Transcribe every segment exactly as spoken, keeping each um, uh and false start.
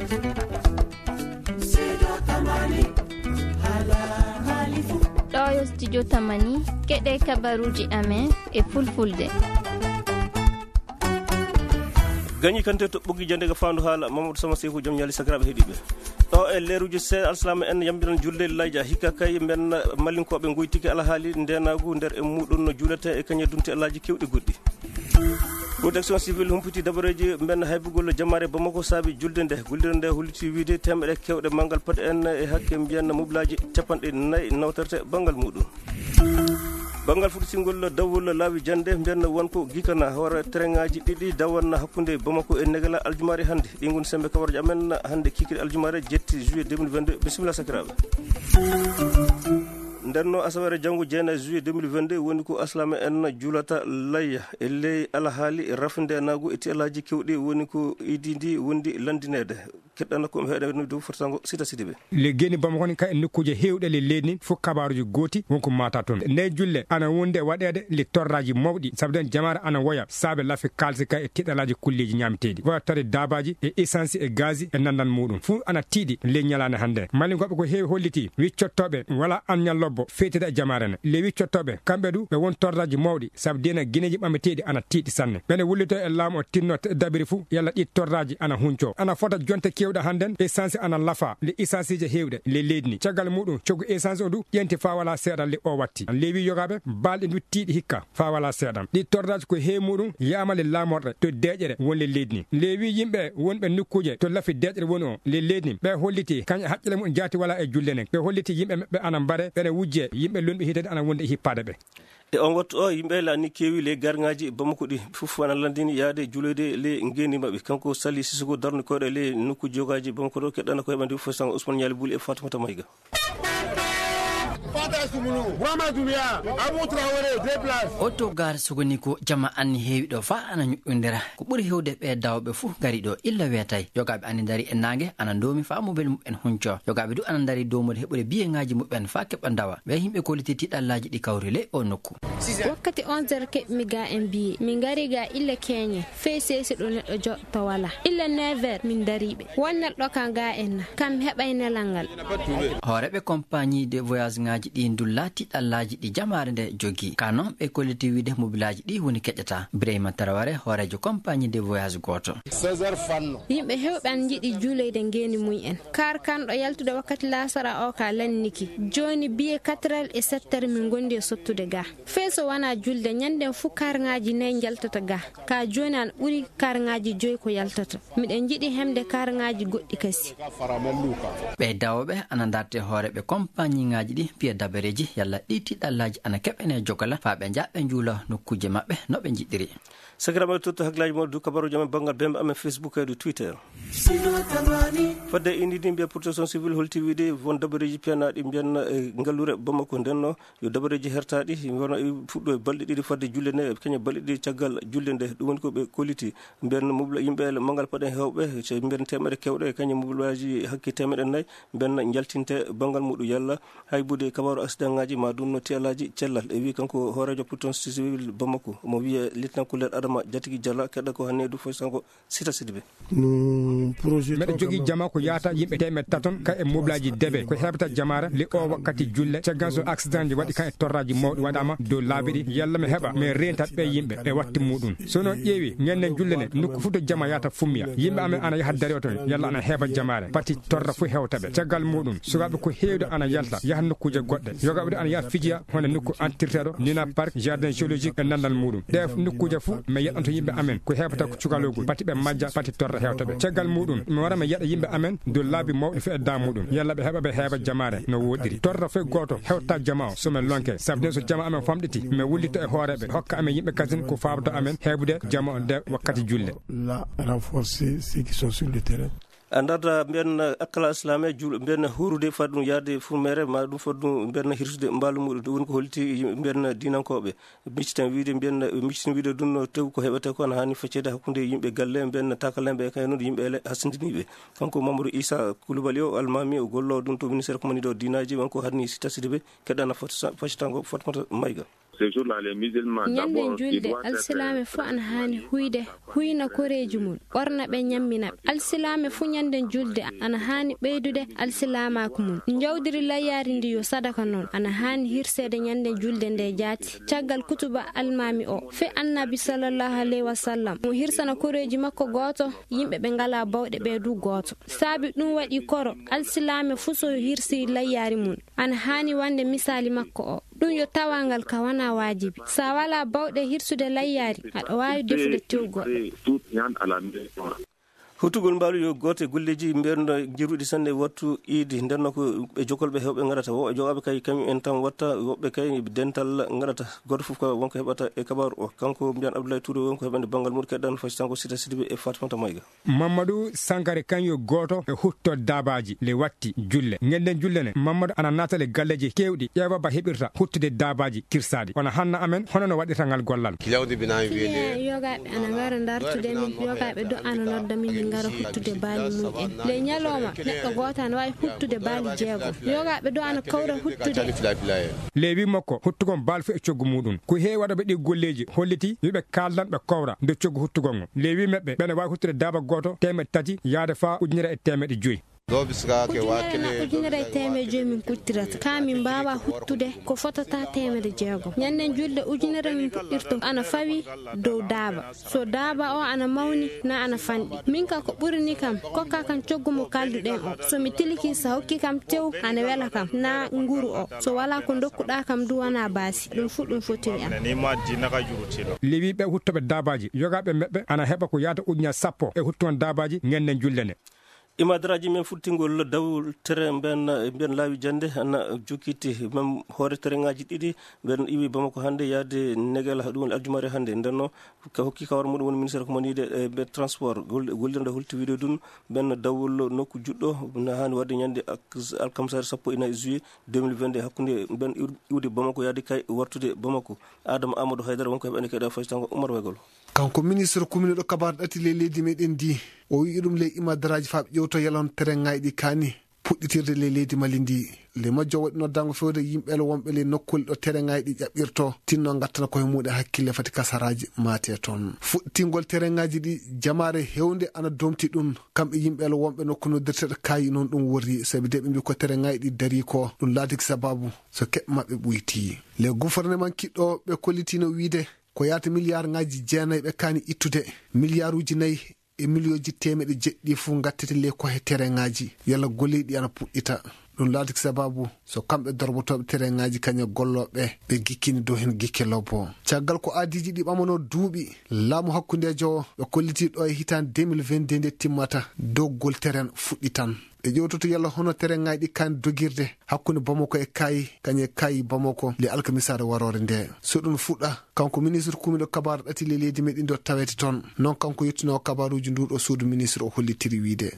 ɗo yo studio tamani keɗe kabaruji amen e fulfulde. gañi kante to ɓoggi jande ga fandu haala Mamadou Sama Sekou joom ñali sakiraɓe heeɗiɓe ɗo e leeruji seeɗa alsalama en yambiran julde layja hikka kay men mallinkoɓe goytiki alahaali ndenagu nder e muɗum no juulete e kañe dunte alaji kewɗi goɗɗi. protection civile humpiti dabareji men haybugol jamare Bamako saabi julde nde guldere nde hulliti wiide temɓe kewɗe manggal pade en e hakke mbiyen moblaji capanɗe nayyi nawterte banggal muɗum. bangal fuɗɗitingol dawol laawi jande mbiyen wonko gikana hoore tereŋaji ɗiɗi dawanna hakkude Bamako e Negala aljumare hannde ɗi goni sembe kabaruji amen hannde kikiɗe aljumare jetti juillet deux mille vingt-deux bisimilla sakiraɓe. ndenno asawere janggo jeenayi juillet deux mille vingt-deux woni ko aslama en juulata layya e ley alahaali rafde nagu e tialaji kewɗi woni ko idi ndi wondi landinede keɗɗana komi heeɗa dow fotango sita sidiɓe le geni Bamako ni ka e nokkuji hewɗe le leydi fof kabaruji gooti wonko mata toon nde julle ana wonde waɗede le torraji mawɗi sabu den jamare ana woya saabe lafe kalsi ka e tiɗalaji kulleji ñameteɗi woya tawde dabaji e essence e gaz e nandan muɗum fuu ana tiiɗi le ñalane hannde mallingoɓe ko heewi holliti wiccottoɓe wala anñal lobbo feytede e jamare ne le wiccottoɓe kamɓe du ɓe won torraji mawɗi saabu dena guineji ɓammeteɗi ana tiiɗi sanne ɓene wullito e laamu o tinno dabiri fuu yalla ɗi torraji ana hunco ana fota jonte kewɗe hannden essence ana lafa le essence ji hewɗe le leydi ni caggal muɗum coggu essence o du ƴenti fa wala seeɗa le o watti lewi yogaɓe balɗe du tiiɗi hikka fa wala seeɗam ɗi torraji ko heewi muɗum yama le laamorɗe to deƴƴere won le leydi ni lewi yimɓe wonɓe nokkuje to lafi deƴƴere woni o le leydi ni ɓe holliti kañƴe haqqille mum jaati wala e julle nen ɓe holliti yimɓe maɓɓe ana mbaɗe ɓene wujje yimɓe lonɓe hitede ana wonde e hippade ɓe e on wattu o yimɓe laani keewi le garŋaji Bamako ɗi fof ana landini yaade juulede le ngeni maɓɓe kanko Sali Sissoko darni koyɗe le nokku jogaji Bamako ɗo keɗɗana ko heɓande fof tan Ousmane Ñali Buli e Fatoumata Mayga. oto gar sogoni ko jama anni heewi ɗo fa ana ñuɗɗodira ko ɓuuri hewde ɓe dawɓe fuu gari ɗo illa wiyatay yogaɓe ani dari e nangue ana domi fa mobel muɓen hunco yogaɓe du ana dari dowmude heɓude biyeŋaji muɓen fa keɓa dawa ɓe yimɓe koliti tiɗallaji ɗi kawrile o nokku wakkati onze heures keɓmi ga en biye min gari ga illa keñe fey sesi ɗo neɗɗo joɗto wala illa neuf heures min dariɓe wonnel ɗo kan ga enna kam heɓay nelal ngal hooreɓe compagnie de voyage ngaji ɗi dulla tiɗallaji ɗi jamare nde jogui ka noon ɓe kolliti wiide mobilaji ɗi woni keƴƴata Birahima Taraware hoorejo compagnie de voyage goto yimɓe hewɓan jiiɗi juuleyde ngeni muy en kar kanɗo yaltude wakkati lasara o ka lanniki joni biye quatre heures et sept heures min gondi e sottude ga feeso wona julde ñanden fuu karŋaji nayyi jaltata ga ka joni an ɓuuri karŋaji joyi ko yaltata miɗen jiiɗi hemde karŋaji goɗɗi kasi ɓe dawɓe ana darte hooreɓe compagnie ngaji ɗi piya dabareji yalla ɗi tiɗallaji ana keɓene jogala fa ɓe jaɓɓe juula nokkuje maɓɓe no ɓe jiɗɗiri sakiraɓe toto haklaji moɗo du kabaruji amen banggal bembe amen Facebook e du Twitter fadde indidi mbiya protection civile holti wiide won dabareji piyanaɗi mbiyan e ngallure Bamako ndenno yo dabareji hertaɗi wona fuɗɗo e balɗe ɗiɗi fadde julle nde kaña balɗe ɗiɗi caggal julle nde ɗum woni koɓe koliti mbiyan mobla yimɓe mangal paɗen hewɓe mbiyan temere kewɗe kaña moblaji hakke temedde nayyi mbiyan jaltinte banggal muɗum yalla haybude kabaru accident ngaji ma ɗum no tialaji cellal e wi kanko hoorejo protection civile Bamako mo wiye lieutenant colonel Adama Jatigi Diallo keɗɗa ko hanne du foy sanko sita sidiɓe mbeɗa jogui jama ko yata yimɓe temed taton ka e moblaji deɓe ko heɓata jamara le o wakkati julle caggal so accident ji waɗi ka e torraji mawɗi waɗama dow laabi ɗi yalla mi heeɓa mi rentat ɓe yimɓe e watti muɗum so noon ƴeewi ñanden julle ne nokku fuu to jama yata fummiya yimɓe amen ana yaaha dari o toon yalla ana heeɓa jamare pati torra fo hewtaɓe caggal muɗum sukaɓe ko hewde ana yalta yaaha nokkuje goɗɗe yogaɓe ɗo ana yaaha fijiya hono nokku entretien ɗo nina parc jardin géologique e nandal muɗum ɗe nokkuje fuu mi yeɗanto yimɓe amen ko heɓata ko cukalogol pati ɓe majja pati torra hewtaɓe caggal muɗum mi wara mi yeɗa yimɓe amen dow laabi mawɗi fo e da muɗum yalla ɓe heeɓa ɓe heeɓa jamare no woɗɗiri torra foy goto hewta jama o somin lonke sabu den so jama amen famɗiti mi wullito e hooreɓe hokka amen yimɓe kasin ko fabto amen heɓude jama o nde wakkati julle la renforcer ceux qui sont sur le terrain a darda mbiyen akkala islamé juuɗo mbiyen hurude fad ɗum yaade fumere ma ɗum fad ɗum mbiyen hirsude mbaalu muɗum ɗum woni ko holliti mbiyen dinankoɓe micciten wiide mbiyen micciten wiide ɗum no tew ko heɓete ko ana hani feccede hakkude yimɓe galle mbiyen takalemɓe e kañum yimɓe ele hasindiniɓe kanko Mamadou Issa Coulibaly o almami o gollo ɗum to ministére komani ɗo dinaji wonko hanni sita sidiɓe keɗɗana faccatango Fatoumata Mayga ce jour-là les musulmans d'abord julde alsilame fu an hani huyde huyna koreji mun orna be nyammina alsilame fu nyanden julde ana hani beydude alsilama ko mun njawdiri layari ndi yo sadaka non ana hani hirsede nyanden julde nde jaati caggal kutuba almami o fe annabi sallallahu alaihi wasallam mo hirsana koreji makko goto yimbe be ngala bawde be du goto sabi dum wadi koro alsilame fu so hirsi layari mun ana hani wande misali makko o dum yo tawangal ka wana wajibi sa wala bawde hirsude layyari ado wawi defude tewgo hutugol mbaalu yo gote golleji mberno jiruɗi sanne wattu iidi ndenno ko ɓe jokolɓe hewɓe gaɗata woɓe jogaɓe kay kañum en tan watta woɓɓe kay dental gaɗata goto fof ko wonko heɓata e kabaru o kanko mbiyan Abdoulaye Touré wonko heɓande banggal muɗum keɗɗan fayi tanko Sita Sidibé e Fatimata Mayga. Mamadou Sankare kañyo goto e hutto dabaji le watti julle ngenden julle ne Mamadou ana natale galleji kewɗi ƴeewa ba heɓirta huttude dabaji kirsadi ona hanna amen hono no waɗirta ngal gollal kilawde binami wiide yogaɓe ana ngara dartude min yogaɓe do ana nodda min ngara huttude baali mumen le nyaloma neɗɗo goto ana wawi huttude baali jeego yogaɓe do ana kawra huttude lewi makko huttugon baal fu e coggu muɗum ko heewi waɗa ɓe ɗi golleji holliti wiɓe kaldan ɓe kawra nde coggu huttugon ngo lewi maɓɓe ɓene wawi huttude daba goto temeɗe tati yaade fa ujunere e temeɗe joyyi do biska ke wakene ujunere teme joyi min kuttirata ka min mbawa huttude ko fotata temede jeego nyanden julde ujunere min puɗɗirto ana fawi dow daaba so daaba o ana mawni na ana fanɗi min ka ko ɓurini kam kokka kam coggu mo kalduɗen o so mi tiliki sa hokki kam tew ana wela kam na nguru o so wala ko dokkuɗa kam du wana baasi ɗum fu ɗum fotiri am lewi ɓe huttoɓe dabaji yogaɓe meɓɓe ana heɓa ko yaata ujunere sappo e huttugon dabaji ngenden julde ne imadaraji men futtingol daw tere ben ben laawi jande ana jukiti mam hoore tere ngaji didi ben iwi bamako hande yaade negel hadum aljumare hande ndenno ka hokki kawar mudum woni ministre ko manide be transport gollirde hulti video dum ben dawul nokku juddo na hani wadde nyande alkamsar sappo ina juillet deux mille vingt-deux hakkunde ben iwde bamako yaade kay wartude bamako Adam Amadou Haydara wonko hebane keda fastango Umar Wegol kanko ministre commune do kabar dati le leydi meden di o wi dum le imadaraji fab ƴewto yalon terengaydi kani pudditirde le leydi Mali ndi le majjo wadi noddango fewde yimɓe wonɓe le nokkol do terengaydi ƴaɓirto tinno gattana koye muɗe hakkille fati kasaraji mate ton fuɗtingol terengaji ɗi jamare hewnde ana domti ɗum kamɓe yimɓe wonɓe nokku noddirteɗo kayi noon ɗum wori sabi de ɓe mbi ko terengaydi dari ko ɗum laatiki sababu so keɓe mabɓe ɓuyti le gouvernement kiɗɗo ɓe kollitino wiide ko yaata milliard ngaji jeenayi ɓe kani ittude milliard uji nayyi e millioji temeɗe jeɗɗi fu gattete le kohe terengaji yalla golleɗi ana puɗɗita ɗum laatiki sababu so kamɓe dorbotoɓe terengaji kañe golloɓe ɓe gikkini dow hen gikke lobbo caggal ko aadiji ɗi ɓamano duuɓi laamu hakkudejo ɓe kolliti ɗo e hitande deux mille vingt-deux nde timmata doggol teren fuɗɗi tan ɓe ƴewtoto yalla hono terengaji ɗi kani dogirde hakkude Bamako e kayi kañe kayi Bamako le alkamisare warore nde so ɗum fuɗɗa kanko ministre kumiɗo kabaru ɗati le leydi meɗin do tawete toon non kanko yettino kabaruji nduɗo suudu ministre o hollitiri wiide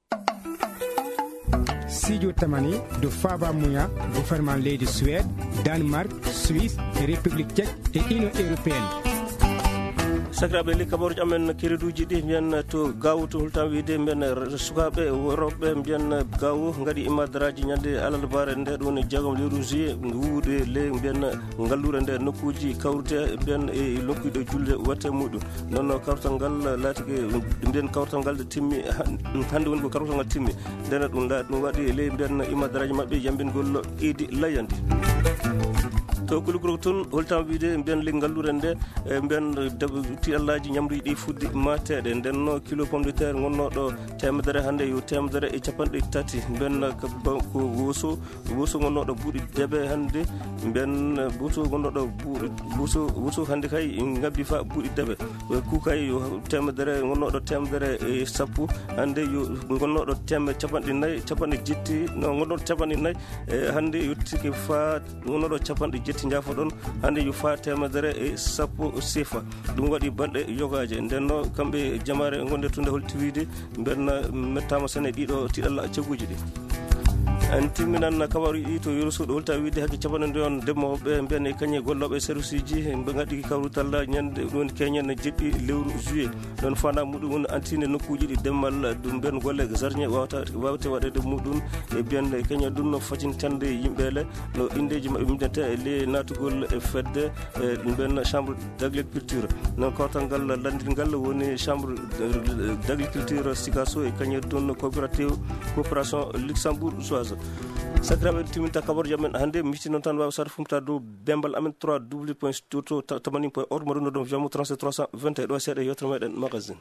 Sidio Tamani do Faba Mouya gouvernement leydi Suède Danemark Suisse et République tchèque et Union européenne sakraɓe li kabaruji amen kiriduji ɗi mbiyan to gawu to hultan wiide mbiyan sukaɓe worɓe mbiyan gawu gaɗi imadaraji ñande alalbare nde ɗon e jeegom lewru juillet wuude le mbiyan ngallure nde nokkuji kawrute mbiyan e nokkuɗo julde watte muɗum noon kawtal ngal laatike mbiyan kawtal ngal timmi hande woni ko kawtal ngal timmi ndena ɗum la ɗum waɗi le mbiyan imadaraji mabɓe yambingol iidi layandi to kulugro ton holtam wiide mbiyan le ngallure nde mbiyan ti allaji ñamruji ɗi fuddi mateɗe ndenno kilo pomme de terre gonnoɗo temedere hande yo temedere e capanɗe tati mbiyan ko woso woso gonnoɗo buuɗi deɓe hande mbiyan buuto gonnoɗo buuɗi woso woso hande kay ngabbi fa buuɗi deɓe kukay yo temedere gonnoɗo temedere e sappo hande yo gonnoɗo teme capanɗe nayyi capanɗe jetti no gonnoɗo capanɗe nayyi hande yettiki fa gonnoɗo capanɗe jetti jafo ɗon hande yo fa temedere e sappo sefa ɗum waɗi balɗe yogaje ndenno kamɓe jamare gonde tunde holti wiide mbenna mettama sene ɗiɗo tiɗalla cegguji ɗi en timminan kabaru ɗi to yerusuɗo holta wiide hakke capanɗe nde on ndemmoɓe mbiyan e kañe golloɓe service ji ɓe gaddi kawrutalla ñande ɗum keñen jeɗɗi lewru juillet ɗon fana muɗum woni antine nokkuji ɗi demmal ɗum mbiyan golle jarñe wawata wawte waɗede muɗum e mbiyan keñe ɗum no facintande yimɓele no indeji mabɓe mimdente e le natugol e fedde e mbiyan chambre d' agriculture non kawtal ngal landirgal woni chambre d' agriculture sikaso e kañe ɗum coopérative coopération luxembourgeoise sakiraɓe timinta kabaru jam en hannde mitti noon tan wawa sar fumta dow bembal amen trois w point stuto tamanin point org maɗum no ɗum jamu trente trois cent vingt et ɗo seeɗa yewtere meɗen magazine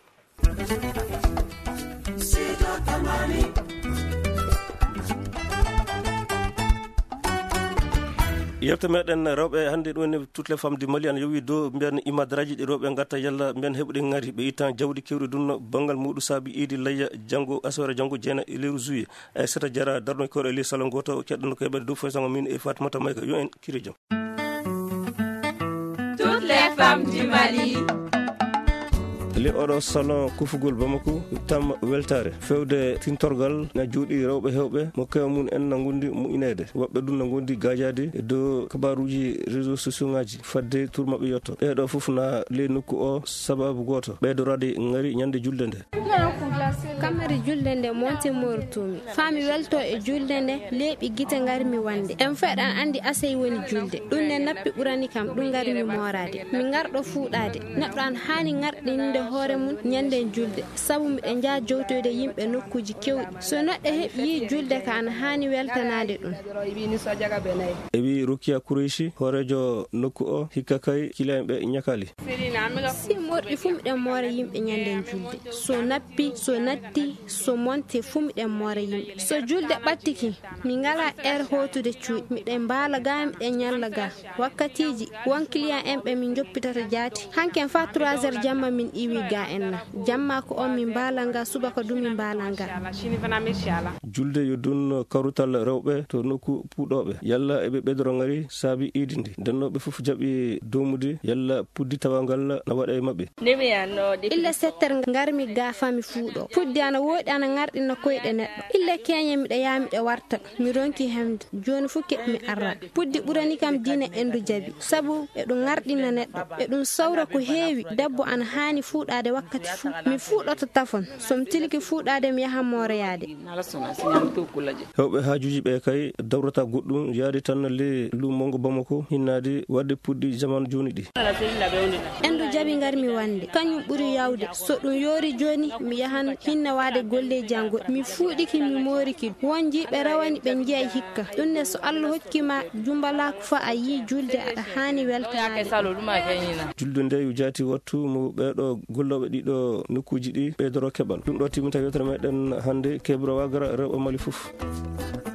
yewte meɗen rewɓe hannde ɗum woni toutes les femmes du Mali ana yowi dow mbiyan imadaraji ɗi rewɓe gatta yalla mbiyan heɓuɗe ngari ɓe ittan jawdi kewɗi ɗum banggal muɗum saabi idi layya janggo asore janggo jeena e lewru juillet e seta jara darno koɗo e ley salon goto keɗɗon ko heɓede dow façon min e Fatimata Mayka yo en kiri jaam. Toutes les femmes du Mali. li oɗo salon kufugol Bamako tam weltare fewde tintorgal na juuɗi rewɓe hewɓe mo kewa mum en na gondi moƴƴinede woɓɓe ɗum na gondi gajade e dow kabaruji réseau sociaux ngaji fadde tour mabɓe yetto ɓeɗo foof na ley nokku o sababu goto ɓeydorade ngari ñande julde nde kamari julde nde monte mortumi faami welto e julde nde leeɓi guite garmi wande en feɗan andi asey woni julde ɗum ne nappi ɓurani kam ɗum garmi morade mi garɗo fuuɗade neɗɗo an hani garɗinde hoore mum ñande julde sabu miɗe jaa jowtoyde yimɓe nokkuji kewɗi so neɗɗo heɓi julde ka an hani weltanade ɗum e wi Rukia Koureishi horejo nokku o hikka kay kilaen ɓe ñakali si morɗi fu miɗen moora yimɓe ñande julde so nappi so natti so monte fu miɗen moora yimɓe so julde ɓattiki mi ngala air hotude cuuɗi miɗen mbaala ga miɗen ñalla ga wakkatiji won client en ɓe min joppitata jaati hanken fa trois heures jamma min iwi ga en na jamma ko on min mbaala nga subaka du min mbaala nga julde yo dun karutal rewɓe to nokku puuɗoɓe yalla eɓe ɓedoro ngari saabi idi ndi dennoɓe foof jaɓi domude yalla puddi tawangal na waɗa e mabɓe ille settere garmi ga fami fuuɗo puddi ana woɗi ana garɗina koyɗe neɗɗo ille keñe miɗa yaa miɗa warta mi ronki hemde joni fu keɓmi arra puddi ɓurani kam diine endu jaabi sabu eɗum garɗina neɗɗo eɗum sawra ko heewi debbo ana hani fuuɗade wakkati fu mi fuuɗoto tafon somi tilki fuuɗade mi yaha mooroyade hewɓe haajuji ɓe kay dawrata goɗɗum yaade tan le lumongo Bamako hinnade wadde puddi jamanu joni ɗi endu jaabi garmi wande kañum ɓuuri yawde so ɗum yoori joni mi yahan hinna wade golleji an goɗɗi mi fuuɗiki mi mooriki won jiɓe rawani ɓe jiyay hikka ɗum ne so Allah hokkima jumbalako fa a yi julde aɗa hani weltanade julde nde yo jaati wattu mo ɓeɗo golloɓe ɗiɗo nokkuji ɗi ɓeydoro keɓal ɗum ɗo timminta yewtere meɗen hannde Kebra Wagara rewɓe Mali foof.